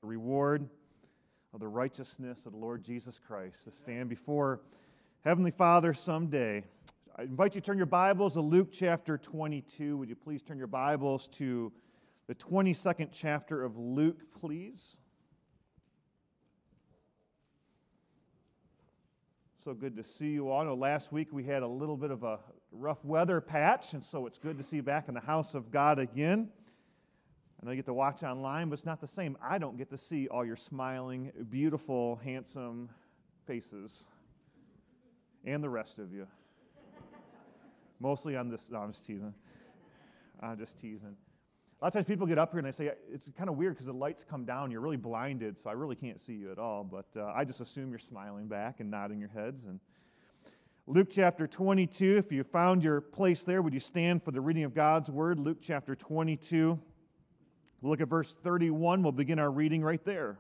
the reward of the righteousness of the Lord Jesus Christ, to stand before Heavenly Father someday. I invite you to turn your Bibles to Luke chapter 22. Would you please turn your Bibles to the 22nd chapter of Luke, please? So good to see you all. I know last week we had a little bit of a rough weather patch, and so it's good to see you back in the house of God again. I know you get to watch online, but it's not the same. I don't get to see all your smiling, beautiful, handsome faces. And the rest of you. Mostly on this. No, I'm just teasing. I'm just teasing. A lot of times people get up here and they say, it's kind of weird because the lights come down, you're really blinded, so I really can't see you at all. But I just assume you're smiling back and nodding your heads. And Luke chapter 22, if you found your place there, would you stand for the reading of God's Word? Luke chapter 22. We'll look at verse 31. We'll begin our reading right there.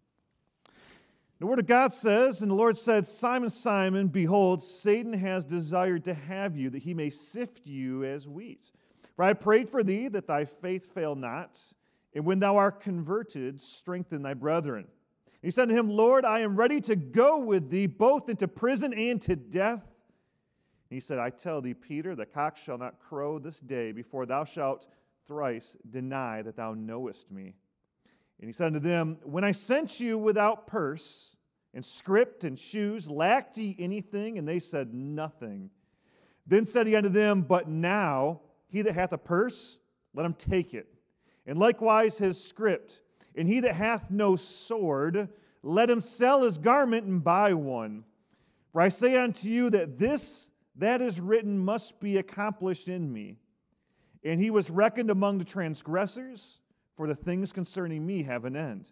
The Word of God says, and the Lord said, Simon, Simon, behold, Satan has desired to have you, that he may sift you as wheat. For I prayed for thee, that thy faith fail not, and when thou art converted, strengthen thy brethren. He said to him, Lord, I am ready to go with thee, both into prison and to death. And he said, I tell thee, Peter, the cock shall not crow this day before thou shalt thrice deny that thou knowest me. And he said unto them, when I sent you without purse and script and shoes, lacked ye anything? And they said, nothing. Then said he unto them, but now he that hath a purse, let him take it, and likewise his script. And he that hath no sword, let him sell his garment and buy one. For I say unto you that this that is written must be accomplished in me. And he was reckoned among the transgressors, for the things concerning me have an end.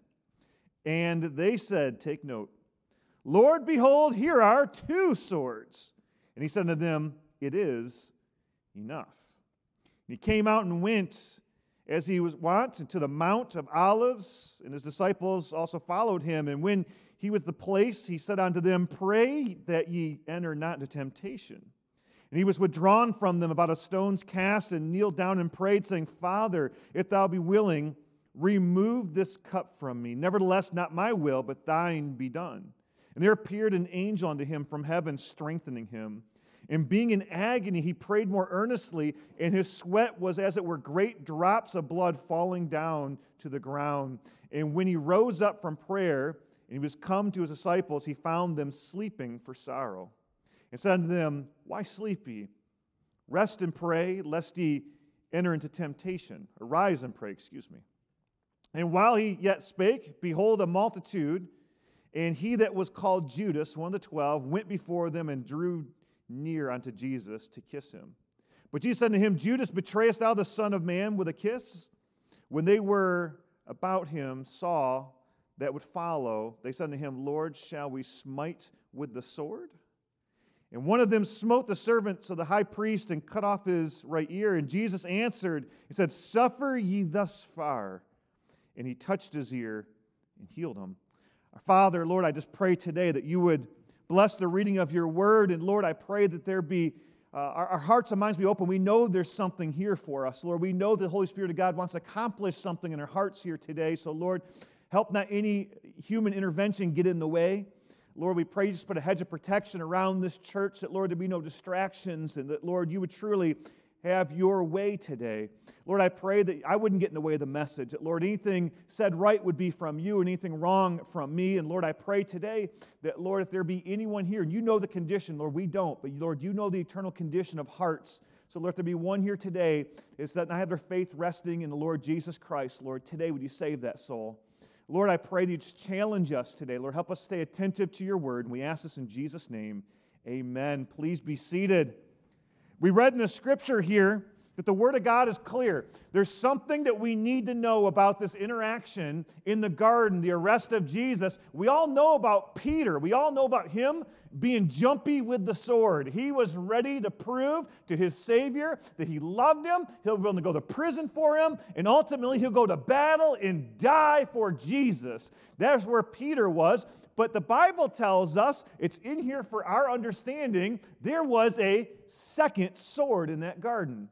And they said, take note, Lord, behold, here are 2 swords. And he said unto them, it is enough. And he came out and went, as he was wont, into the Mount of Olives, and his disciples also followed him. And when he was at the place, he said unto them, pray that ye enter not into temptation. And he was withdrawn from them about a stone's cast, and kneeled down and prayed, saying, Father, if thou be willing, remove this cup from me. Nevertheless, not my will, but thine be done. And there appeared an angel unto him from heaven, strengthening him. And being in agony, he prayed more earnestly, and his sweat was as it were great drops of blood falling down to the ground. And when he rose up from prayer, and he was come to his disciples, he found them sleeping for sorrow. And said unto them, why sleep ye? Rest and pray, lest ye enter into temptation. Arise and pray, excuse me. And while he yet spake, behold, a multitude, and he that was called Judas, one of the 12, went before them and drew near unto Jesus to kiss him. But Jesus said to him, Judas, betrayest thou the Son of Man with a kiss? When they were about him, saw that would follow, they said unto him, Lord, shall we smite with the sword? And one of them smote the servants of the high priest and cut off his right ear. And Jesus answered, he said, suffer ye thus far. And he touched his ear and healed him. Our Father, Lord, I just pray today that you would bless the reading of your word. And Lord, I pray that there be, our hearts and minds be open. We know there's something here for us, Lord. We know the Holy Spirit of God wants to accomplish something in our hearts here today. So Lord, help not any human intervention get in the way. Lord, we pray you just put a hedge of protection around this church, that, Lord, there be no distractions, and that, Lord, you would truly have your way today. Lord, I pray that I wouldn't get in the way of the message, that, Lord, anything said right would be from you, and anything wrong from me. And, Lord, I pray today that, Lord, if there be anyone here, and you know the condition, Lord, we don't, but, Lord, you know the eternal condition of hearts. So, Lord, if there be one here today, is that I have their faith resting in the Lord Jesus Christ, Lord, today would you save that soul? Lord, I pray that you just challenge us today. Lord, help us stay attentive to your word. And we ask this in Jesus' name. Amen. Please be seated. We read in the scripture here that the Word of God is clear. There's something that we need to know about this interaction in the garden, the arrest of Jesus. We all know about Peter. We all know about him being jumpy with the sword. He was ready to prove to his Savior that he loved him. He'll be willing to go to prison for him, and ultimately he'll go to battle and die for Jesus. That's where Peter was. But the Bible tells us, it's in here for our understanding, there was a second sword in that garden.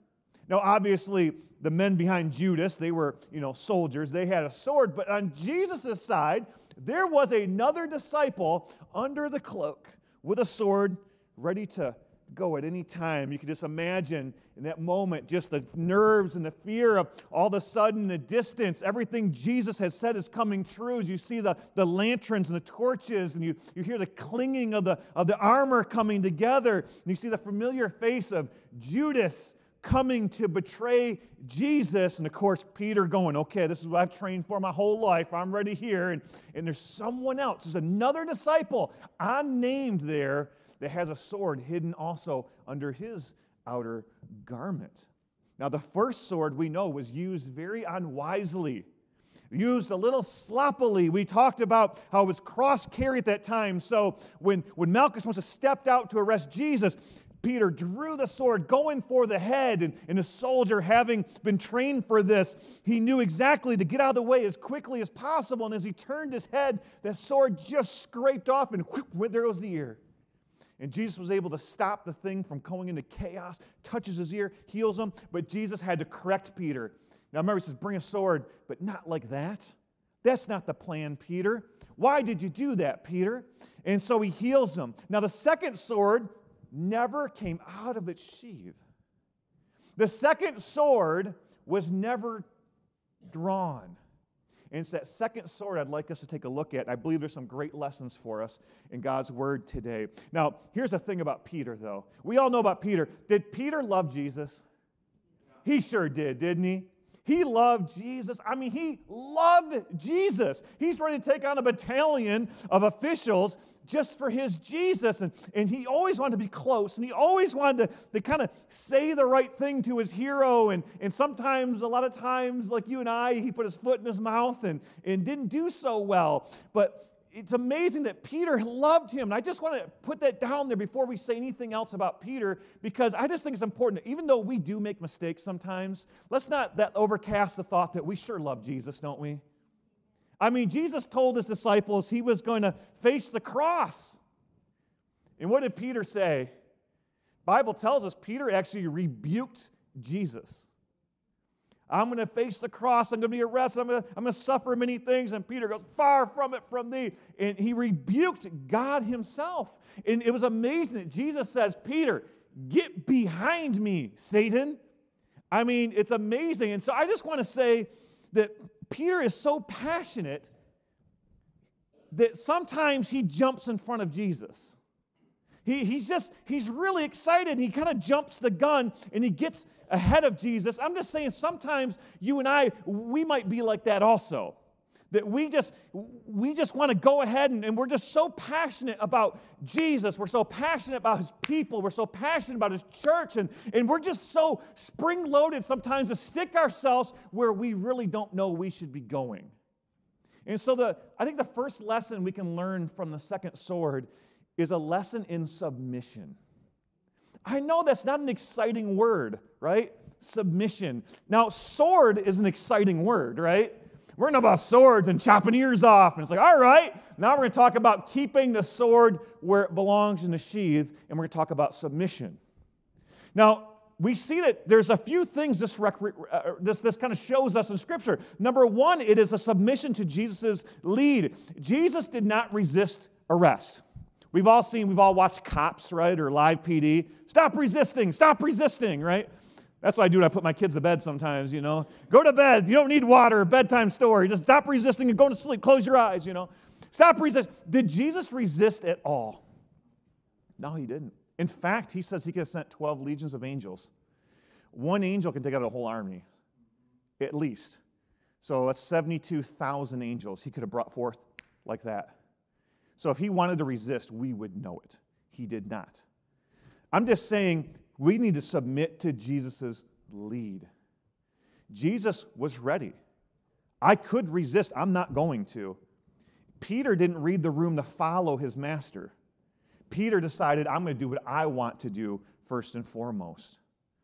Now, obviously, the men behind Judas, they were, soldiers. They had a sword. But on Jesus' side, there was another disciple under the cloak with a sword ready to go at any time. You can just imagine in that moment just the nerves and the fear of all of a sudden the distance, everything Jesus has said is coming true. As you see the lanterns and the torches, and you hear the clinging of the armor coming together, and you see the familiar face of Judas coming to betray Jesus, and of course Peter going, okay, this is what I've trained for my whole life, I'm ready here, and there's someone else, there's another disciple unnamed there that has a sword hidden also under his outer garment. Now the first sword we know was used very unwisely, used a little sloppily. We talked about how it was cross-carried at that time, so when Malchus must have stepped out to arrest Jesus, Peter drew the sword, going for the head, and a soldier, having been trained for this, he knew exactly to get out of the way as quickly as possible, and as he turned his head, that sword just scraped off, and whoop, there goes the ear. And Jesus was able to stop the thing from going into chaos, touches his ear, heals him, but Jesus had to correct Peter. Now remember, he says, bring a sword, but not like that. That's not the plan, Peter. Why did you do that, Peter? And so he heals him. Now the second sword never came out of its sheath. The second sword was never drawn. And it's that second sword I'd like us to take a look at. I believe there's some great lessons for us in God's Word today. Now, here's the thing about Peter, though. We all know about Peter. Did Peter love Jesus? He sure did, didn't he? He loved Jesus. I mean, he loved Jesus. He's ready to take on a battalion of officials just for his Jesus. And he always wanted to be close. And he always wanted to kind of say the right thing to his hero. And sometimes, a lot of times, like you and I, he put his foot in his mouth and didn't do so well. But it's amazing that Peter loved him. And I just want to put that down there before we say anything else about Peter, because I just think it's important that even though we do make mistakes sometimes, let's not overcast the thought that we sure love Jesus, don't we? I mean, Jesus told his disciples he was going to face the cross. And what did Peter say? The Bible tells us Peter actually rebuked Jesus. I'm going to face the cross. I'm going to be arrested. I'm going to suffer many things. And Peter goes, far from it from thee. And he rebuked God himself. And it was amazing that Jesus says, Peter, get behind me, Satan. I mean, it's amazing. And so I just want to say that Peter is so passionate that sometimes he jumps in front of Jesus. He's really excited. He kind of jumps the gun and he gets ahead of Jesus. I'm just saying sometimes you and I, we might be like that also. That we just want to go ahead and we're just so passionate about Jesus. We're so passionate about his people. We're so passionate about his church. And we're just so spring-loaded sometimes to stick ourselves where we really don't know we should be going. And so I think the first lesson we can learn from the second sword is a lesson in submission. I know that's not an exciting word, right? Submission. Now, sword is an exciting word, right? We're talking about swords and chopping ears off. And it's like, all right, now we're going to talk about keeping the sword where it belongs in the sheath, and we're going to talk about submission. Now, we see that there's a few things this kind of shows us in Scripture. Number one, it is a submission to Jesus' lead. Jesus did not resist arrest. We've all watched Cops, right, or Live PD. Stop resisting, right? That's what I do when I put my kids to bed sometimes, Go to bed. You don't need water, bedtime story. Just stop resisting and go to sleep. Close your eyes, Stop resisting. Did Jesus resist at all? No, he didn't. In fact, he says he could have sent 12 legions of angels. One angel can take out a whole army, at least. So that's 72,000 angels he could have brought forth like that. So if he wanted to resist, we would know it. He did not. I'm just saying we need to submit to Jesus' lead. Jesus was ready. I could resist. I'm not going to. Peter didn't read the room to follow his master. Peter decided, I'm going to do what I want to do first and foremost.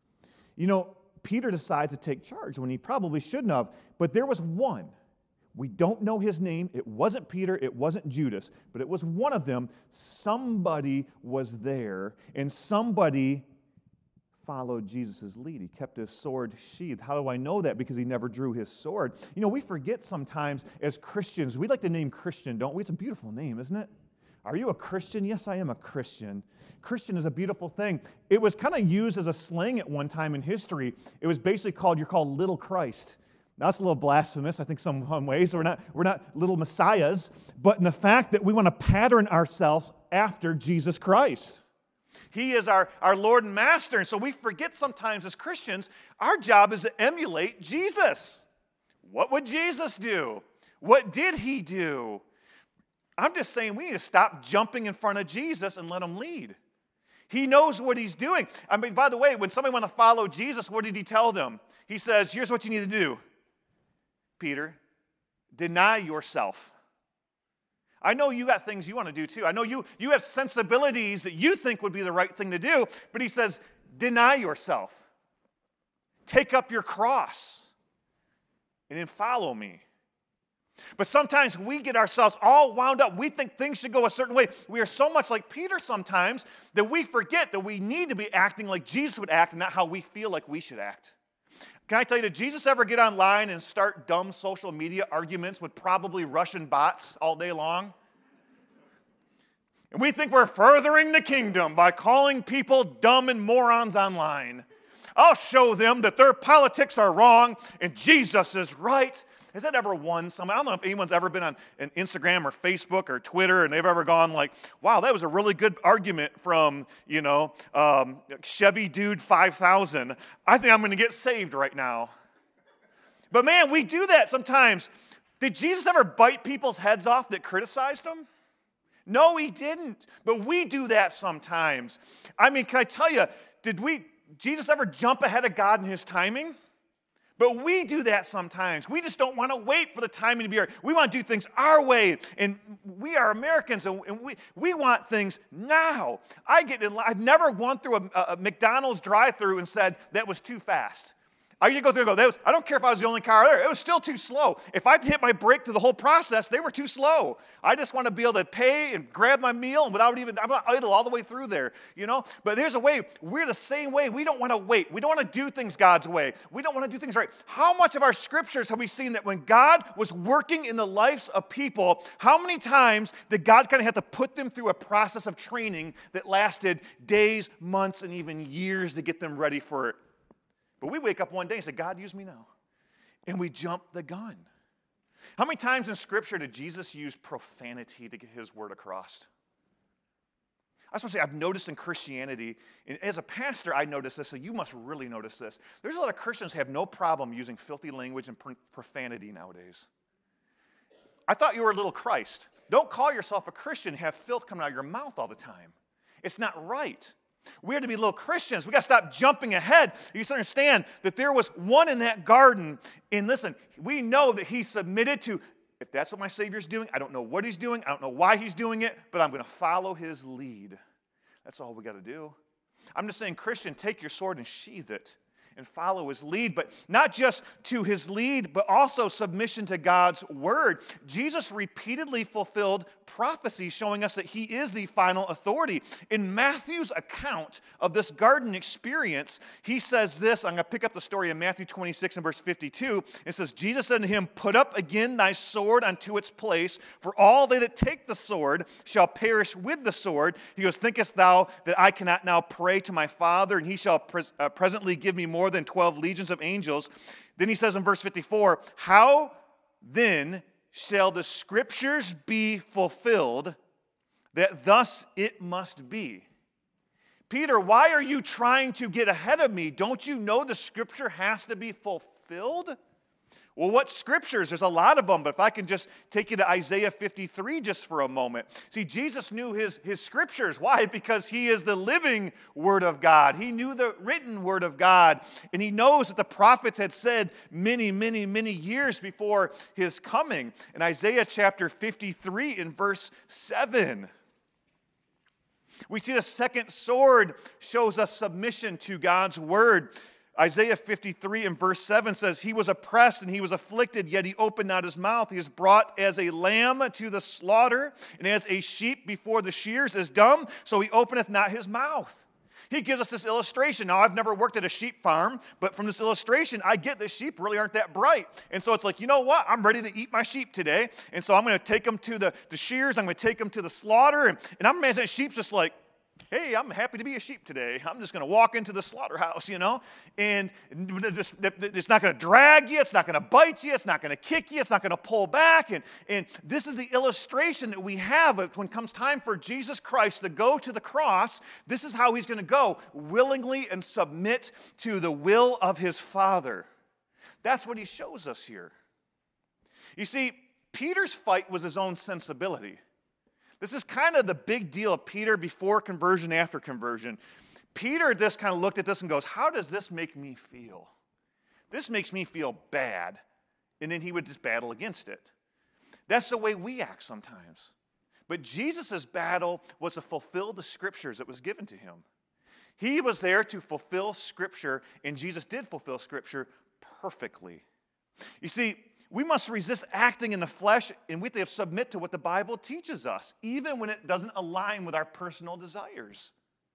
Peter decides to take charge when he probably shouldn't have, but there was one. We don't know his name. It wasn't Peter. It wasn't Judas, but it was one of them. Somebody was there, and somebody followed Jesus' lead. He kept his sword sheathed. How do I know that? Because he never drew his sword. You know, we forget sometimes as Christians, we like the name Christian, don't we? It's a beautiful name, isn't it? Are you a Christian? Yes, I am a Christian. Christian is a beautiful thing. It was kind of used as a slang at one time in history. It was basically you're called little Christ. Now, that's a little blasphemous, I think, some ways. We're not little messiahs, but in the fact that we want to pattern ourselves after Jesus Christ. He is our Lord and Master, and so we forget sometimes as Christians, our job is to emulate Jesus. What would Jesus do? What did he do? I'm just saying we need to stop jumping in front of Jesus and let him lead. He knows what he's doing. I mean, by the way, when somebody wants to follow Jesus, what did he tell them? He says, here's what you need to do, Peter. Deny yourself. I know you got things you want to do too. I know you have sensibilities that you think would be the right thing to do, but he says, deny yourself. Take up your cross and then follow me. But sometimes we get ourselves all wound up. We think things should go a certain way. We are so much like Peter sometimes that we forget that we need to be acting like Jesus would act and not how we feel like we should act. Can I tell you, did Jesus ever get online and start dumb social media arguments with probably Russian bots all day long? And we think we're furthering the kingdom by calling people dumb and morons online. I'll show them that their politics are wrong and Jesus is right. Has that ever won somebody? I don't know if anyone's ever been on an Instagram or Facebook or Twitter and they've ever gone like, wow, that was a really good argument from, Chevy Dude 5000. I think I'm going to get saved right now. But man, we do that sometimes. Did Jesus ever bite people's heads off that criticized him? No, he didn't. But we do that sometimes. I mean, can I tell you, Jesus ever jump ahead of God in his timing? But we do that sometimes. We just don't want to wait for the timing to be right. We want to do things our way. And we are Americans, and we want things now. I've never gone through a McDonald's drive-thru and said, that was too fast. I usually go through and go, I don't care if I was the only car there. It was still too slow. If I hit my brake through the whole process, they were too slow. I just want to be able to pay and grab my meal and I'm not idle all the way through there, But there's a way. We're the same way. We don't want to wait. We don't want to do things God's way. We don't want to do things right. How much of our scriptures have we seen that when God was working in the lives of people, how many times did God kind of have to put them through a process of training that lasted days, months, and even years to get them ready for it? But we wake up one day and say, God, use me now. And we jump the gun. How many times in Scripture did Jesus use profanity to get his word across? I just want to say, I've noticed in Christianity, and as a pastor, I notice this, so you must really notice this. There's a lot of Christians who have no problem using filthy language and profanity nowadays. I thought you were a little Christ. Don't call yourself a Christian and have filth coming out of your mouth all the time. It's not right. We are to be little Christians. We got to stop jumping ahead. You just understand that there was one in that garden. And listen, we know that he submitted to, if that's what my Savior's doing, I don't know what he's doing. I don't know why he's doing it, but I'm going to follow his lead. That's all we got to do. I'm just saying, Christian, take your sword and sheath it and follow his lead, but not just to his lead, but also submission to God's word. Jesus repeatedly fulfilled prophecy showing us that he is the final authority. In Matthew's account of this garden experience, he says this, I'm going to pick up the story in Matthew 26 and verse 52. It says, Jesus said to him, put up again thy sword unto its place, for all they that take the sword shall perish with the sword. He goes, thinkest thou that I cannot now pray to my Father, and he shall presently give me more than 12 legions of angels? Then he says in verse 54, how then shall the scriptures be fulfilled that thus it must be? Peter, why are you trying to get ahead of me? Don't you know the scripture has to be fulfilled? Well, what scriptures? There's a lot of them, but if I can just take you to Isaiah 53 just for a moment. See, Jesus knew his scriptures. Why? Because he is the living Word of God. He knew the written Word of God, and he knows that the prophets had said many, many, many years before his coming. In Isaiah chapter 53 in verse 7, we see the second sword shows us submission to God's Word. Isaiah 53 and verse 7 says, he was oppressed and he was afflicted, yet he opened not his mouth. He is brought as a lamb to the slaughter, and as a sheep before the shears is dumb, so he openeth not his mouth. He gives us this illustration. Now, I've never worked at a sheep farm, but from this illustration, I get that sheep really aren't that bright. And so it's like, you know what? I'm ready to eat my sheep today. And so I'm going to take them to the shears. I'm going to take them to the slaughter. And I'm imagining sheep's just like, hey, I'm happy to be a sheep today. I'm just going to walk into the slaughterhouse, and it's not going to drag you. It's not going to bite you. It's not going to kick you. It's not going to pull back. And this is the illustration that we have when it comes time for Jesus Christ to go to the cross. This is how he's going to go, willingly and submit to the will of his Father. That's what he shows us here. You see, Peter's fight was his own sensibility. This is kind of the big deal of Peter before conversion, after conversion. Peter just kind of looked at this and goes, how does this make me feel? This makes me feel bad. And then he would just battle against it. That's the way we act sometimes. But Jesus' battle was to fulfill the scriptures that was given to him. He was there to fulfill Scripture, and Jesus did fulfill Scripture perfectly. You see, we must resist acting in the flesh, and we have to submit to what the Bible teaches us, even when it doesn't align with our personal desires.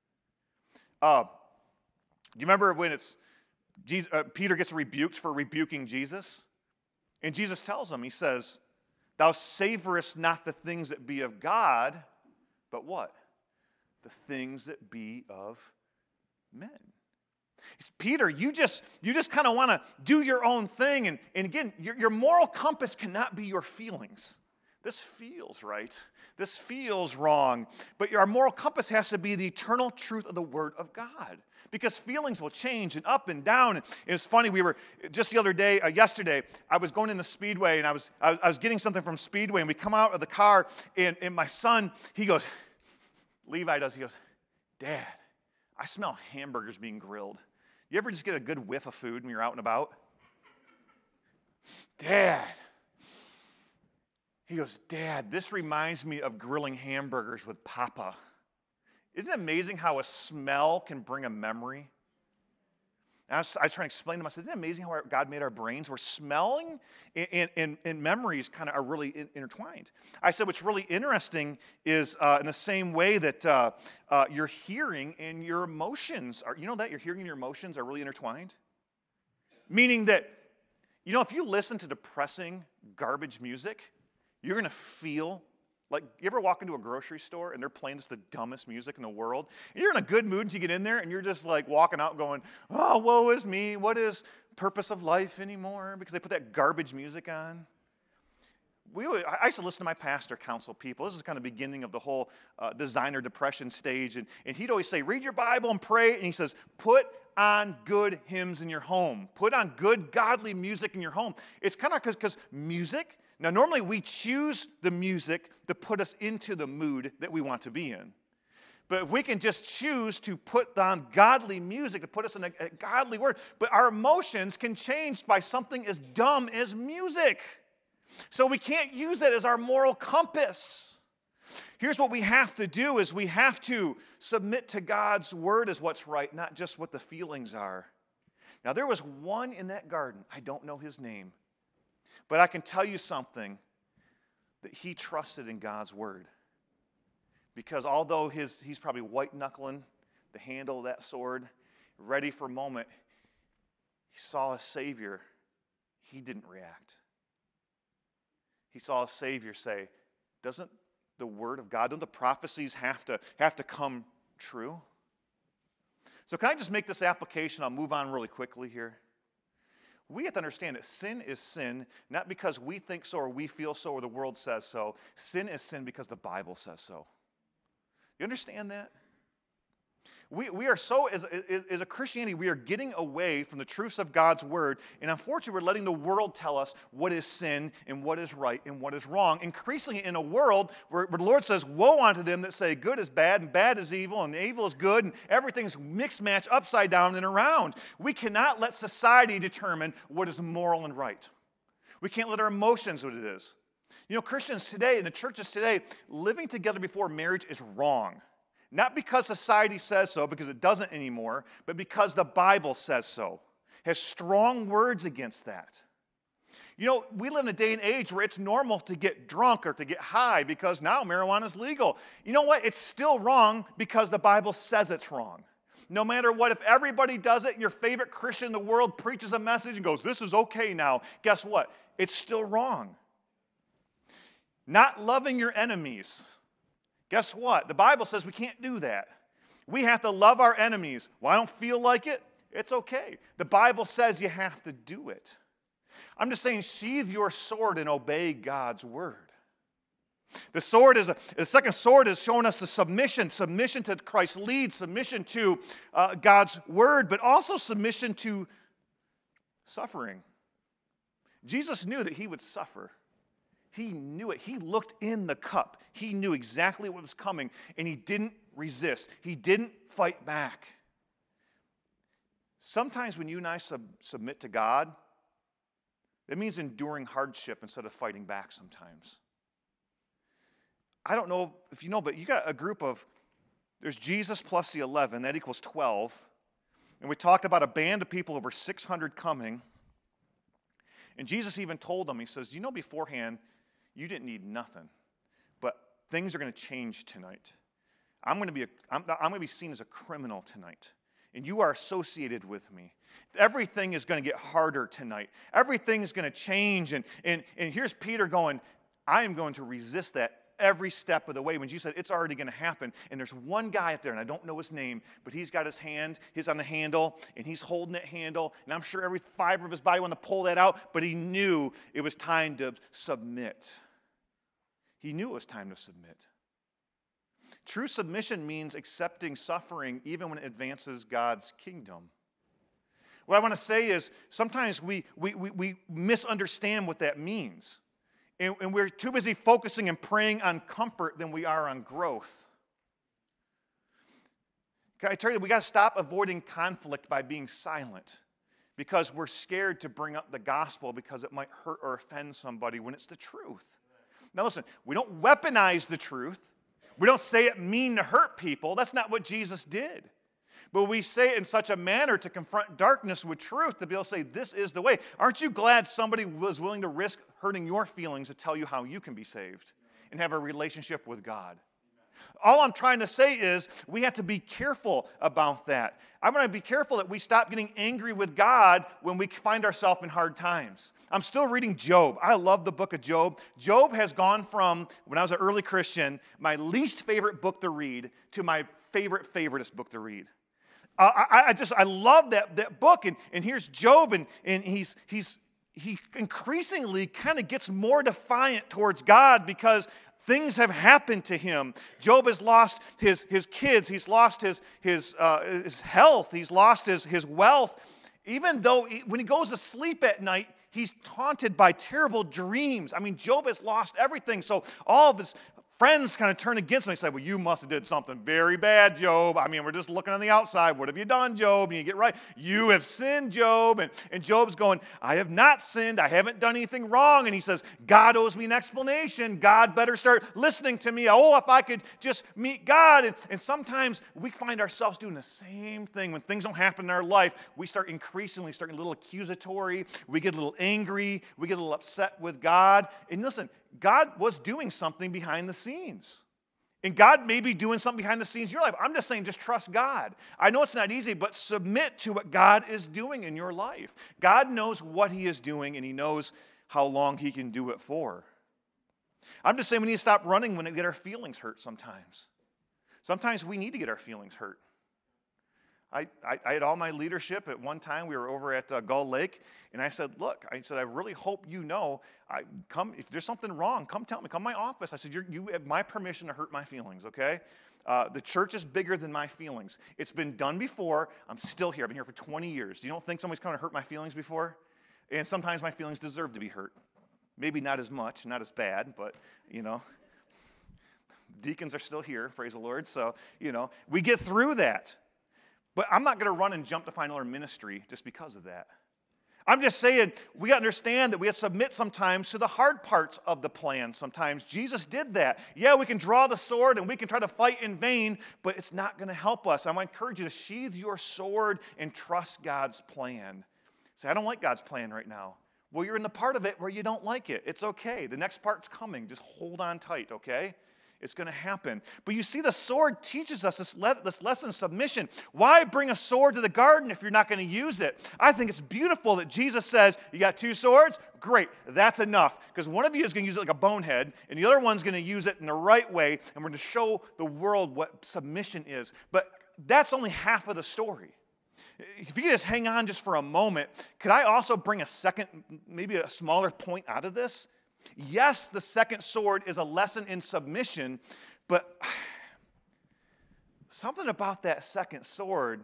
Do you remember when Peter gets rebuked for rebuking Jesus? And Jesus tells him, he says, thou savorest not the things that be of God, but what? The things that be of men. Peter, you just kind of want to do your own thing. And again, your moral compass cannot be your feelings. This feels right. This feels wrong. But our moral compass has to be the eternal truth of the Word of God. Because feelings will change and up and down. And it was funny, we were just the other day, yesterday, I was going in the Speedway and I was getting something from Speedway, and we come out of the car and my son, he goes, Levi does, he goes, Dad, I smell hamburgers being grilled. You ever just get a good whiff of food when you're out and about? Dad. He goes, Dad, this reminds me of grilling hamburgers with Papa. Isn't it amazing how a smell can bring a memory? And I was trying to explain to him, I said, isn't it amazing how God made our brains where smelling and memories kind of are really intertwined? I said, what's really interesting is in the same way that your hearing and your emotions are, that your hearing and your emotions are really intertwined? Meaning that, if you listen to depressing garbage music, you're going to feel like, you ever walk into a grocery store and they're playing just the dumbest music in the world? And you're in a good mood until you get in there and you're just like walking out going, oh, woe is me. What is purpose of life anymore? Because they put that garbage music on. I used to listen to my pastor counsel people. This is kind of the beginning of the whole designer depression stage. And he'd always say, read your Bible and pray. And he says, put on good hymns in your home. Put on good godly music in your home. It's kind of because music, now normally we choose the music to put us into the mood that we want to be in. But if we can just choose to put on godly music to put us in a godly word, but our emotions can change by something as dumb as music. So we can't use it as our moral compass. Here's what we have to do is we have to submit to God's word as what's right, not just what the feelings are. Now there was one in that garden, I don't know his name, but I can tell you something, that he trusted in God's word. Because although he's probably white-knuckling the handle of that sword, ready for a moment, he saw a Savior. He didn't react. He saw a Savior say, doesn't the word of God, don't the prophecies have to come true? So can I just make this application? I'll move on really quickly here. We have to understand that sin is sin, not because we think so or we feel so or the world says so. Sin is sin because the Bible says so. You understand that? We are so, as a Christianity, we are getting away from the truths of God's word, and unfortunately we're letting the world tell us what is sin and what is right and what is wrong, increasingly in a world where the Lord says, woe unto them that say good is bad and bad is evil and evil is good and everything's mixed match upside down and around. We cannot let society determine what is moral and right. We can't let our emotions what it is. Christians today, in the churches today, living together before marriage is wrong. Not because society says so, because it doesn't anymore, but because the Bible says so. It has strong words against that. We live in a day and age where it's normal to get drunk or to get high because now marijuana is legal. You know what? It's still wrong because the Bible says it's wrong. no matter what. If everybody does it and your favorite Christian in the world preaches a message and goes, this is okay now, guess what? It's still wrong. Not loving your enemies. Guess what? The Bible says we can't do that. We have to love our enemies. Well, I don't feel like it. It's okay. The Bible says you have to do it. I'm just saying, sheathe your sword and obey God's word. The second sword is showing us the submission to Christ's lead, submission to God's word, but also submission to suffering. Jesus knew that he would suffer. He knew it. He looked in the cup. He knew exactly what was coming, and he didn't resist. He didn't fight back. Sometimes when you and I submit to God, it means enduring hardship instead of fighting back sometimes. I don't know if you know, but you got a group of, there's Jesus plus the 11, that equals 12. And we talked about a band of people, over 600 coming. And Jesus even told them, he says, you know beforehand, you didn't need nothing. But things are going to change tonight. I'm going to be seen as a criminal tonight. And you are associated with me. Everything is going to get harder tonight. Everything is going to change. And here's Peter going, I am going to resist that every step of the way. When Jesus said, it's already going to happen. And there's one guy up there, and I don't know his name, but he's got his hand, he's on the handle, and he's holding that handle. And I'm sure every fiber of his body wanted to pull that out, but he knew it was time to submit. He knew it was time to submit. True submission means accepting suffering even when it advances God's kingdom. What I want to say is sometimes we misunderstand what that means. And we're too busy focusing and praying on comfort than we are on growth. Can I tell you, we got to stop avoiding conflict by being silent because we're scared to bring up the gospel because it might hurt or offend somebody when it's the truth. Now listen, we don't weaponize the truth. We don't say it mean to hurt people. That's not what Jesus did. But we say it in such a manner to confront darkness with truth, to be able to say, this is the way. Aren't you glad somebody was willing to risk hurting your feelings to tell you how you can be saved and have a relationship with God? All I'm trying to say is we have to be careful about that. I want to be careful that we stop getting angry with God when we find ourselves in hard times. I'm still reading Job. I love the book of Job. Job has gone from, when I was an early Christian, my least favorite book to read to my favoriteest book to read. I love that book, and here's Job, and he increasingly kind of gets more defiant towards God because things have happened to him. Job has lost his kids, he's lost his health, he's lost his wealth. Even though when he goes to sleep at night, he's taunted by terrible dreams. I mean, Job has lost everything, so all of his friends kind of turn against him. They say, well, you must have did something very bad, Job. I mean, we're just looking on the outside. What have you done, Job? And you get right. You have sinned, Job. And Job's going, I have not sinned. I haven't done anything wrong. And he says, God owes me an explanation. God better start listening to me. Oh, if I could just meet God. And sometimes we find ourselves doing the same thing. When things don't happen in our life, we start increasingly starting a little accusatory. We get a little angry. We get a little upset with God. And listen, God was doing something behind the scenes. And God may be doing something behind the scenes in your life. I'm just saying, just trust God. I know it's not easy, but submit to what God is doing in your life. God knows what He is doing, and He knows how long He can do it for. I'm just saying we need to stop running when we get our feelings hurt sometimes. Sometimes we need to get our feelings hurt. I had all my leadership at one time. We were over at Gull Lake, and I said, look, I really hope you know, if there's something wrong, come tell me. Come to my office. I said, you have my permission to hurt my feelings, okay? The church is bigger than my feelings. It's been done before. I'm still here. I've been here for 20 years. You don't think somebody's come to hurt my feelings before? And sometimes my feelings deserve to be hurt. Maybe not as much, not as bad, but, deacons are still here, praise the Lord. So, we get through that. But I'm not going to run and jump to find another ministry just because of that. I'm just saying we understand that we have to submit sometimes to the hard parts of the plan sometimes. Jesus did that. Yeah, we can draw the sword and we can try to fight in vain, but it's not going to help us. I want to encourage you to sheathe your sword and trust God's plan. Say, I don't like God's plan right now. Well, you're in the part of it where you don't like it. It's okay. The next part's coming. Just hold on tight, okay? It's going to happen. But you see, the sword teaches us this lesson of submission. Why bring a sword to the garden if you're not going to use it? I think it's beautiful that Jesus says, you got 2 swords? Great, that's enough. Because one of you is going to use it like a bonehead, and the other one's going to use it in the right way, and we're going to show the world what submission is. But that's only half of the story. If you could just hang on just for a moment, could I also bring a second, maybe a smaller point out of this? Yes, the second sword is a lesson in submission, but something about that second sword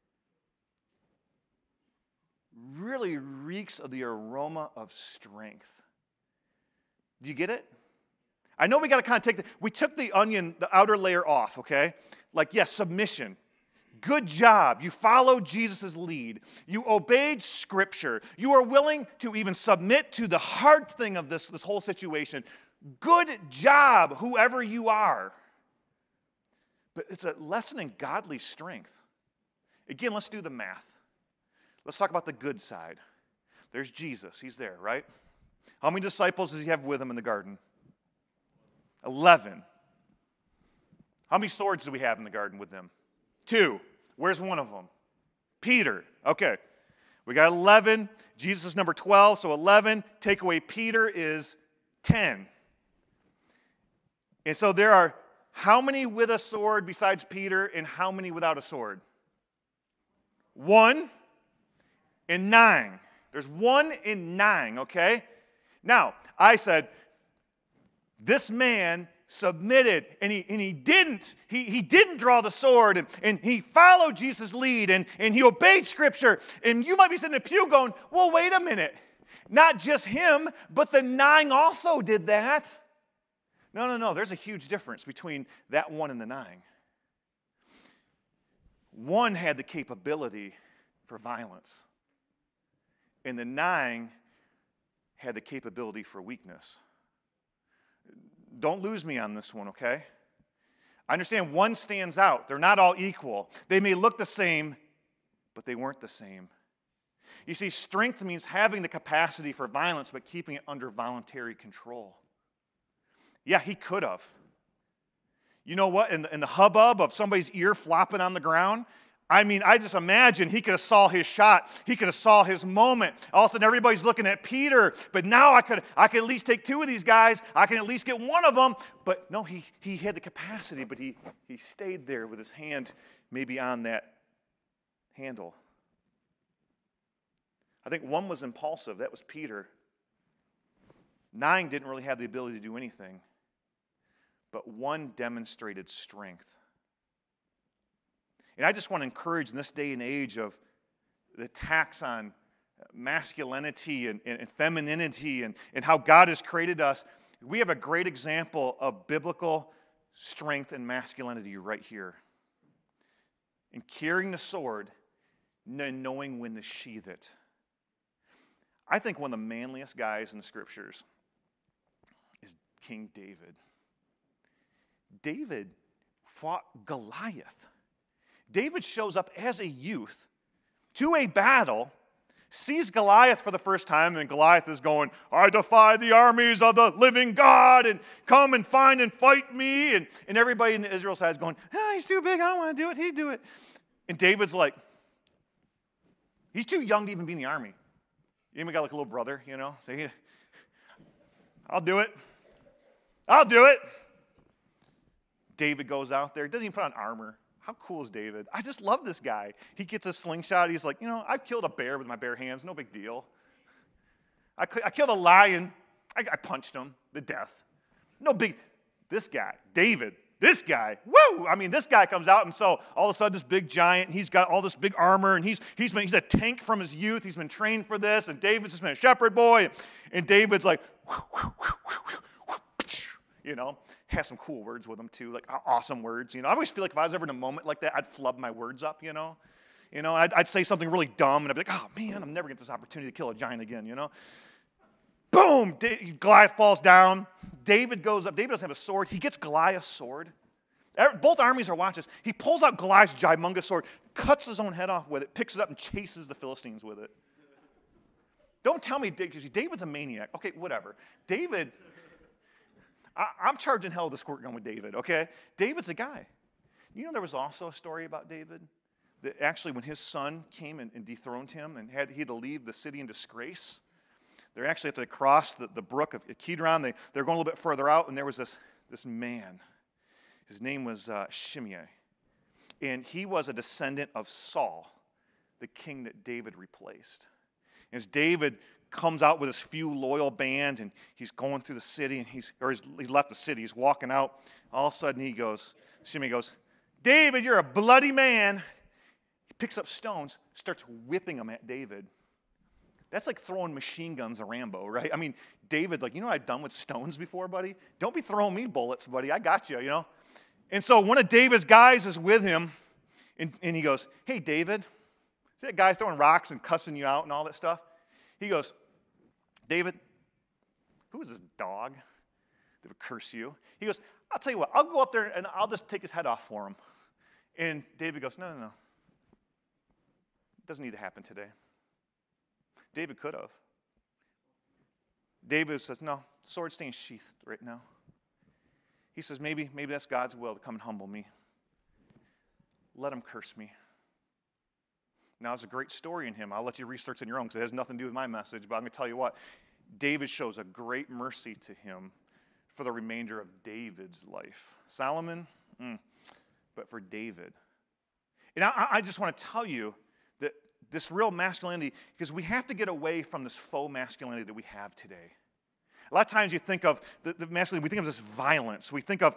really reeks of the aroma of strength. Do you get it? I know we got to kind of we took the onion, the outer layer off, okay? Like, yes, submission. Good job. You followed Jesus' lead. You obeyed Scripture. You are willing to even submit to the hard thing of this whole situation. Good job, whoever you are. But it's a lesson in godly strength. Again, let's do the math. Let's talk about the good side. There's Jesus. He's there, right? How many disciples does he have with him in the garden? 11. How many swords do we have in the garden with them? 2. Where's one of them? Peter. Okay. We got 11. Jesus is number 12, so 11. Take away Peter is 10. And so there are how many with a sword besides Peter and how many without a sword? 1 and 9. There's 1 and 9, okay? Now, I said, this man submitted, and he didn't draw the sword, and he followed Jesus' lead, and he obeyed Scripture. And you might be sitting in the pew going, well, wait a minute. Not just him, but the 9 also did that. No. There's a huge difference between that 1 and the 9. 1 had the capability for violence, and the 9 had the capability for weakness. Don't lose me on this one, okay? I understand 1 stands out. They're not all equal. They may look the same, but they weren't the same. You see, strength means having the capacity for violence, but keeping it under voluntary control. Yeah, he could have. You know what? In the hubbub of somebody's ear flopping on the ground, I mean, I just imagine he could have saw his shot. He could have saw his moment. All of a sudden, everybody's looking at Peter. But now I could at least take 2 of these guys. I can at least get one of them. But no, he had the capacity, but he stayed there with his hand maybe on that handle. I think 1 was impulsive. That was Peter. 9 didn't really have the ability to do anything. But 1 demonstrated strength. And I just want to encourage in this day and age of the attacks on masculinity and femininity and how God has created us, we have a great example of biblical strength and masculinity right here. In carrying the sword and knowing when to sheath it. I think one of the manliest guys in the Scriptures is King David. David fought Goliath. David shows up as a youth to a battle, sees Goliath for the first time, and Goliath is going, I defy the armies of the living God, and come and find and fight me. And everybody in the Israel side is going, he's too big, I don't want to do it, he'd do it. And David's like, he's too young to even be in the army. You even got like a little brother, you know, thinking, I'll do it. David goes out there, doesn't even put on armor. How cool is David? I just love this guy. He gets a slingshot. He's like, I've killed a bear with my bare hands. No big deal. I killed a lion. I punched him to death. No big. This guy, David, this guy, woo! I mean, this guy comes out, and so all of a sudden, this big giant, he's got all this big armor, and he's a tank from his youth. He's been trained for this, and David's just been a shepherd boy, and David's like, has some cool words with him too, like awesome words. I always feel like if I was ever in a moment like that, I'd flub my words up, I'd say something really dumb, and I'd be like, oh man, I'm never going to get this opportunity to kill a giant again, Boom! Goliath falls down. David goes up. David doesn't have a sword. He gets Goliath's sword. Both armies are watching this. He pulls out Goliath's humongous sword, cuts his own head off with it, picks it up, and chases the Philistines with it. Don't tell me David's a maniac. Okay, whatever. David, I'm charging hell with the squirt gun with David, okay? David's a guy. You know, there was also a story about David that actually when his son came and dethroned him and he had to leave the city in disgrace, they're actually have to cross the brook of Kidron. They're going a little bit further out, and there was this man. His name was Shimei. And he was a descendant of Saul, the king that David replaced. As David comes out with his few loyal band, and he's going through the city, and he's left the city, he's walking out. All of a sudden Shimei goes, David, you're a bloody man. He picks up stones, starts whipping them at David. That's like throwing machine guns at Rambo, right? I mean, David's like, you know what I've done with stones before, buddy? Don't be throwing me bullets, buddy. I got you, you know? And so one of David's guys is with him, and he goes, hey, David, see that guy throwing rocks and cussing you out and all that stuff? He goes, David, who is this dog that would curse you? He goes, I'll tell you what, I'll go up there and I'll just take his head off for him. And David goes, no. It doesn't need to happen today. David could have. David says, no, sword staying sheathed right now. He says, maybe that's God's will to come and humble me. Let him curse me. Now, there's a great story in him. I'll let you research on your own because it has nothing to do with my message, but I'm going to tell you what. David shows a great mercy to him for the remainder of David's life. Solomon, but for David. And I just want to tell you that this real masculinity, because we have to get away from this faux masculinity that we have today. A lot of times you think of the masculinity, we think of this violence. We think of,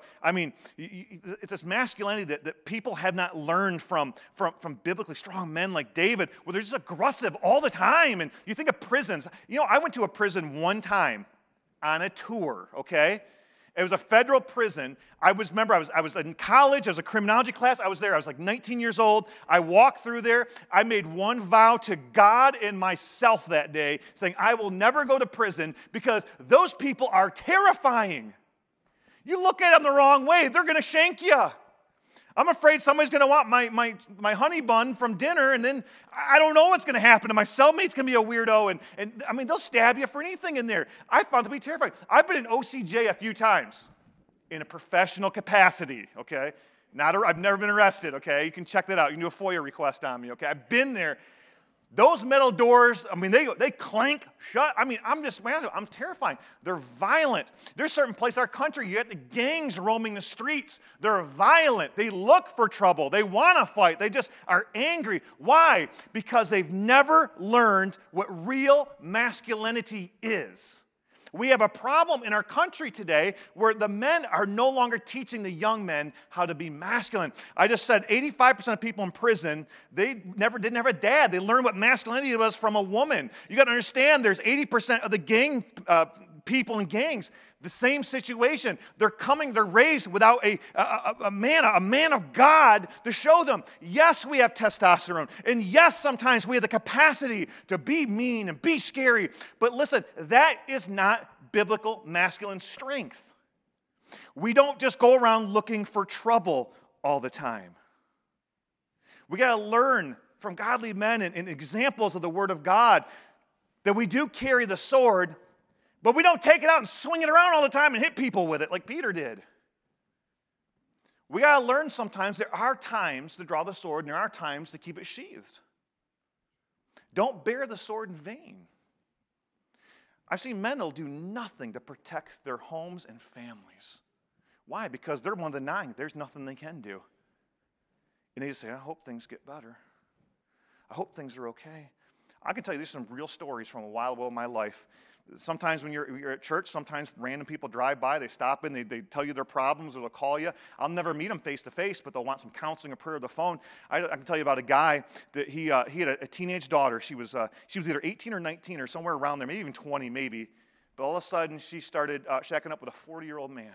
it's this masculinity that people have not learned from biblically strong men like David, where they're just aggressive all the time. And you think of prisons. You know, I went to a prison one time on a tour, okay? It was a federal prison. I was in college. I was a criminology class. I was there. I was like 19 years old. I walked through there. I made one vow to God and myself that day, saying, I will never go to prison because those people are terrifying. You look at them the wrong way, they're going to shank you. I'm afraid somebody's going to want my honey bun from dinner, and then I don't know what's going to happen. And my cellmate's going to be a weirdo, and I mean, they'll stab you for anything in there. I found it to be terrifying. I've been in OCJ a few times in a professional capacity, okay? I've never been arrested, okay? You can check that out. You can do a FOIA request on me, okay? I've been there. Those metal doors, I mean, they clank shut. I mean, I'm terrifying. They're violent. There's certain places in our country, you get the gangs roaming the streets. They're violent. They look for trouble. They want to fight. They just are angry. Why? Because they've never learned what real masculinity is. We have a problem in our country today where the men are no longer teaching the young men how to be masculine. I just said 85% of people in prison, they didn't have a dad. They learned what masculinity was from a woman. You got to understand there's 80% of the gang people in gangs, the same situation. They're raised without a man of God to show them, yes, we have testosterone, and yes, sometimes we have the capacity to be mean and be scary, but listen, that is not biblical masculine strength. We don't just go around looking for trouble all the time. We got to learn from godly men and examples of the Word of God that we do carry the sword, but we don't take it out and swing it around all the time and hit people with it like Peter did. We got to learn sometimes there are times to draw the sword and there are times to keep it sheathed. Don't bear the sword in vain. I've seen men that'll do nothing to protect their homes and families. Why? Because they're one of the nine. There's nothing they can do. And they just say, I hope things get better. I hope things are okay. I can tell you there's some real stories from a while ago in my life. Sometimes when you're at church, sometimes random people drive by, they stop in, they tell you their problems, or they'll call you. I'll never meet them face to face, but they'll want some counseling or prayer over the phone. I can tell you about a guy that he had a teenage daughter. She was either 18 or 19 or somewhere around there, maybe even 20 maybe. But all of a sudden, she started shacking up with a 40-year-old man.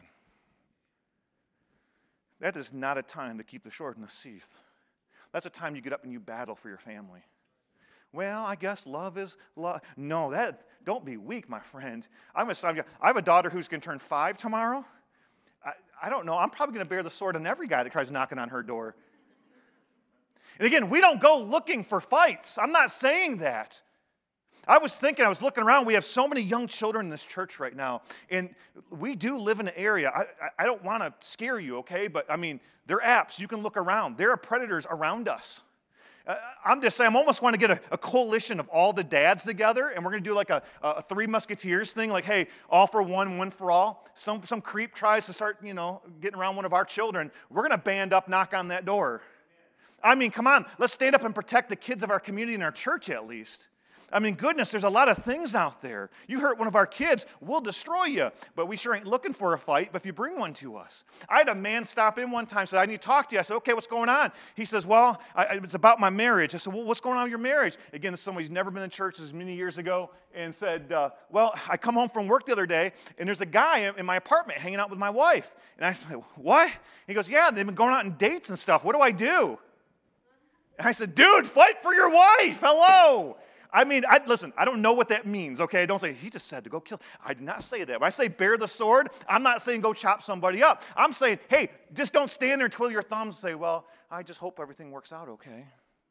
That is not a time to keep the sword in the sheath. That's a time you get up and you battle for your family. Well, I guess love is love. No, don't be weak, my friend. I have a daughter who's going to turn 5 tomorrow. I don't know. I'm probably going to bear the sword on every guy that tries knocking on her door. And again, we don't go looking for fights. I'm not saying that. I was looking around, we have so many young children in this church right now, and we do live in an area, I don't want to scare you, okay, but I mean, there are apps, you can look around. There are predators around us. I'm just saying, I almost want to get a coalition of all the dads together, and we're going to do like a Three Musketeers thing, like, hey, all for one, one for all. Some creep tries to start, getting around one of our children. We're going to band up, knock on that door. I mean, come on, let's stand up and protect the kids of our community and our church at least. I mean, goodness, there's a lot of things out there. You hurt one of our kids, we'll destroy you. But we sure ain't looking for a fight, but if you bring one to us. I had a man stop in one time, said, I need to talk to you. I said, okay, what's going on? He says, well, it's about my marriage. I said, well, what's going on with your marriage? Again, this is somebody who's never been in church, this is many years ago, and said, well, I come home from work the other day, and there's a guy in my apartment hanging out with my wife. And I said, what? He goes, yeah, they've been going out on dates and stuff. What do I do? And I said, dude, fight for your wife. Hello. I mean, listen, I don't know what that means, okay? Don't say, he just said to go kill. I did not say that. When I say bear the sword, I'm not saying go chop somebody up. I'm saying, hey, just don't stand there and twiddle your thumbs and say, well, I just hope everything works out okay.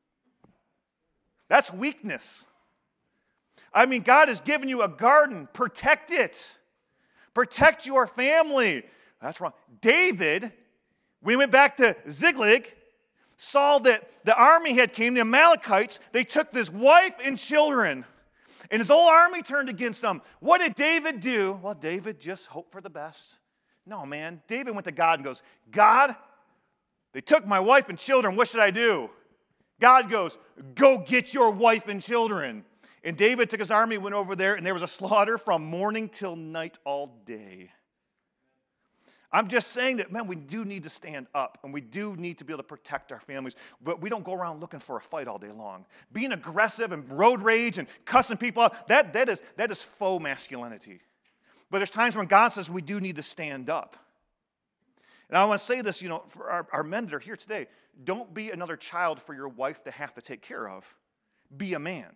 That's weakness. I mean, God has given you a garden. Protect it. Protect your family. That's wrong. David, we went back to Ziklag, saw that the army had came, the Amalekites, they took his wife and children, and his whole army turned against them. What did David do? Well, David just hoped for the best. No, man. David went to God and goes, God, they took my wife and children. What should I do? God goes, go get your wife and children. And David took his army, went over there, and there was a slaughter from morning till night all day. I'm just saying that, man, we do need to stand up, and we do need to be able to protect our families, but we don't go around looking for a fight all day long. Being aggressive and road rage and cussing people out, that is faux masculinity. But there's times when God says we do need to stand up. And I want to say this, for our men that are here today, don't be another child for your wife to have to take care of. Be a man.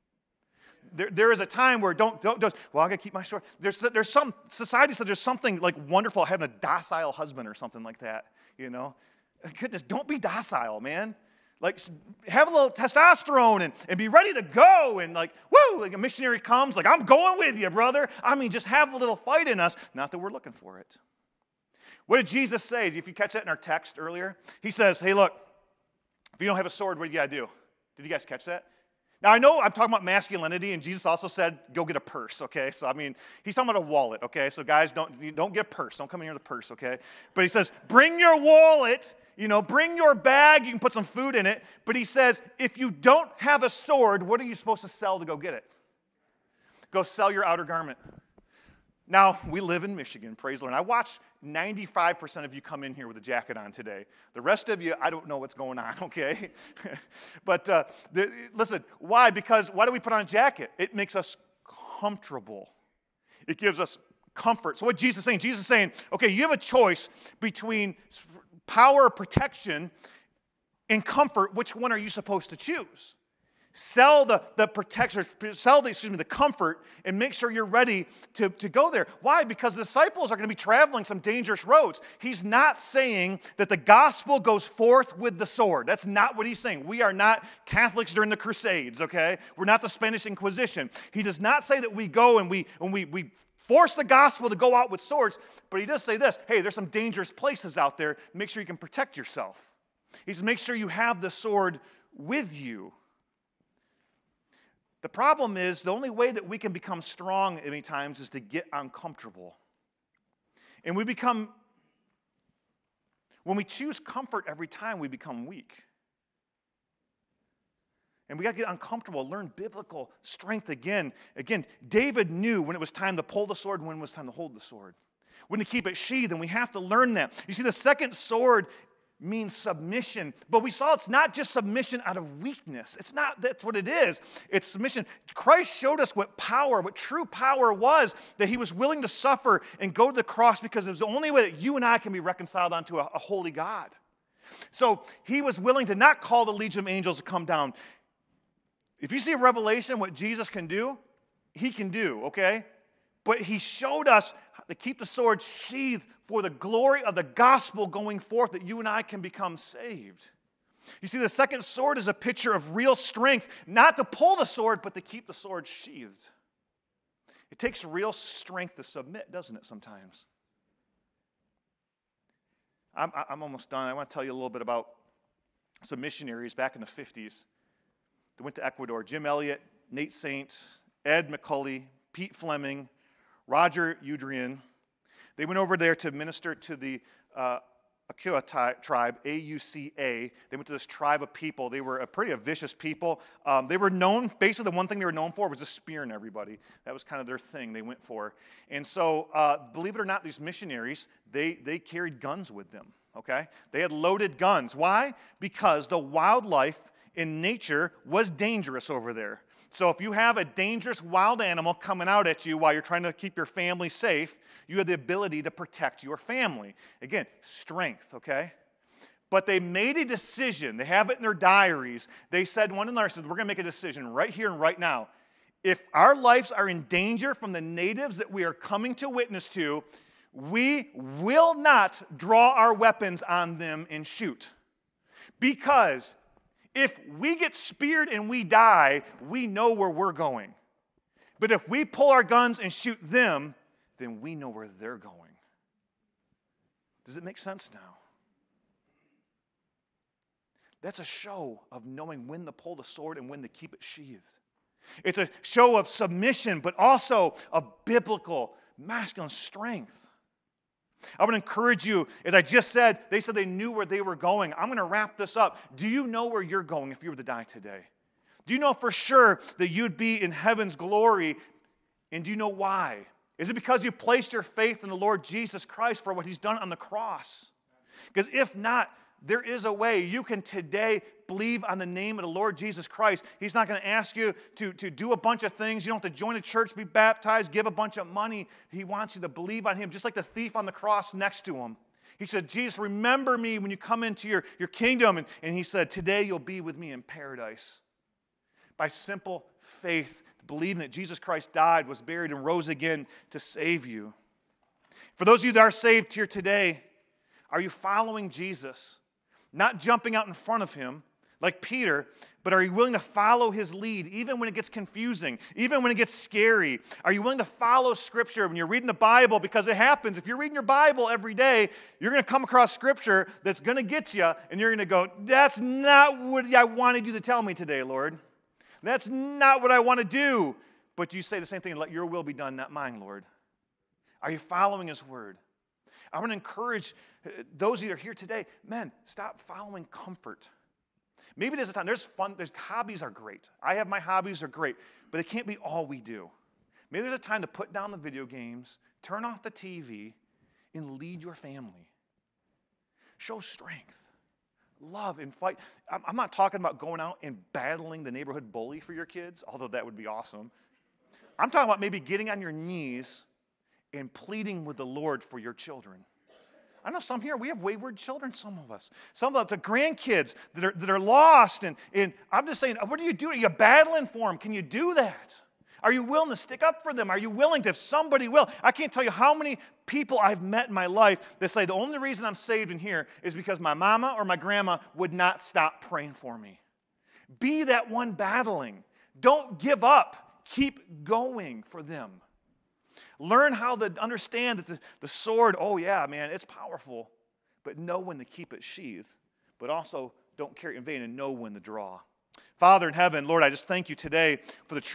There is a time where well, I got to keep my story. There's some society says there's something like wonderful having a docile husband or something like that, Goodness, don't be docile, man. Like, have a little testosterone and be ready to go and like a missionary comes, like, I'm going with you, brother. I mean, just have a little fight in us. Not that we're looking for it. What did Jesus say? If you catch that in our text earlier, he says, hey, look, if you don't have a sword, what do you got to do? Did you guys catch that? Now, I know I'm talking about masculinity, and Jesus also said, go get a purse, okay? So, I mean, he's talking about a wallet, okay? So, guys, don't get a purse. Don't come in here with a purse, okay? But he says, bring your wallet, bring your bag. You can put some food in it. But he says, if you don't have a sword, what are you supposed to sell to go get it? Go sell your outer garment. Now, we live in Michigan, praise the Lord. And I watch 95% of you come in here with a jacket on today. The rest of you, I don't know what's going on, okay? But listen, why? Because why do we put on a jacket? It makes us comfortable. It gives us comfort. So what Jesus is saying? Jesus is saying, okay, you have a choice between power, protection, and comfort. Which one are you supposed to choose? Sell the protection, the comfort, and make sure you're ready to go there. Why? Because the disciples are going to be traveling some dangerous roads. He's not saying that the gospel goes forth with the sword. That's not what he's saying. We are not Catholics during the Crusades, okay? We're not the Spanish Inquisition. He does not say that we go and we force the gospel to go out with swords, but he does say this, hey, there's some dangerous places out there. Make sure you can protect yourself. He says, make sure you have the sword with you. The problem is the only way that we can become strong many times is to get uncomfortable. And when we choose comfort every time, we become weak. And we got to get uncomfortable, learn biblical strength again. Again, David knew when it was time to pull the sword and when it was time to hold the sword. When to keep it sheathed, and we have to learn that. You see, the second sword means submission. But we saw it's not just submission out of weakness. That's what it is. It's submission. Christ showed us what true power was, that he was willing to suffer and go to the cross because it was the only way that you and I can be reconciled unto a holy God. So he was willing to not call the legion of angels to come down. If you see a revelation, what Jesus can do, he can do, okay? But he showed us to keep the sword sheathed for the glory of the gospel going forth, that you and I can become saved. You see, the second sword is a picture of real strength, not to pull the sword, but to keep the sword sheathed. It takes real strength to submit, doesn't it, sometimes? I'm almost done. I want to tell you a little bit about some missionaries back in the 50s that went to Ecuador. Jim Elliot, Nate Saint, Ed McCully, Pete Fleming, Roger Udrian. They went over there to minister to the Auca tribe, A-U-C-A. They went to this tribe of people. They were a vicious people. They were known, basically the one thing they were known for was just spearing everybody. That was kind of their thing they went for. And so, believe it or not, these missionaries, they carried guns with them, okay? They had loaded guns. Why? Because the wildlife in nature was dangerous over there. So if you have a dangerous wild animal coming out at you while you're trying to keep your family safe, you have the ability to protect your family. Again, strength, okay? But they made a decision. They have it in their diaries. They said, one of them said, we're going to make a decision right here and right now. If our lives are in danger from the natives that we are coming to witness to, we will not draw our weapons on them and shoot. Because if we get speared and we die, we know where we're going. But if we pull our guns and shoot them, then we know where they're going. Does it make sense now? That's a show of knowing when to pull the sword and when to keep it sheathed. It's a show of submission, but also of biblical, masculine strength. I would encourage you, as I just said, they said they knew where they were going. I'm going to wrap this up. Do you know where you're going if you were to die today? Do you know for sure that you'd be in heaven's glory? And do you know why? Is it because you placed your faith in the Lord Jesus Christ for what He's done on the cross? Because if not, there is a way you can today believe on the name of the Lord Jesus Christ. He's not going to ask you to do a bunch of things. You don't have to join a church, be baptized, give a bunch of money. He wants you to believe on Him, just like the thief on the cross next to Him. He said, Jesus, remember me when you come into your kingdom. And He said, today you'll be with me in paradise. By simple faith, believing that Jesus Christ died, was buried, and rose again to save you. For those of you that are saved here today, are you following Jesus? Not jumping out in front of Him like Peter, but are you willing to follow His lead even when it gets confusing, even when it gets scary? Are you willing to follow Scripture when you're reading the Bible? Because it happens. If you're reading your Bible every day, you're going to come across Scripture that's going to get you, and you're going to go, that's not what I wanted you to tell me today, Lord. That's not what I want to do. But you say the same thing, let your will be done, not mine, Lord. Are you following His word? I want to encourage those of you that are here today, men, stop following comfort. Maybe there's a time, there's hobbies are great. I have my hobbies are great, but it can't be all we do. Maybe there's a time to put down the video games, turn off the TV, and lead your family. Show strength, love, and fight. I'm not talking about going out and battling the neighborhood bully for your kids, although that would be awesome. I'm talking about maybe getting on your knees and pleading with the Lord for your children. I know some here, we have wayward children, some of us. Some of the grandkids that are lost. And I'm just saying, what are you doing? Are you battling for them? Can you do that? Are you willing to stick up for them? Are you willing to, if somebody will? I can't tell you how many people I've met in my life that say the only reason I'm saved in here is because my mama or my grandma would not stop praying for me. Be that one battling. Don't give up. Keep going for them. Learn how to understand that the sword, oh yeah, man, it's powerful, but know when to keep it sheathed, but also don't carry it in vain and know when to draw. Father in heaven, Lord, I just thank you today for the truth.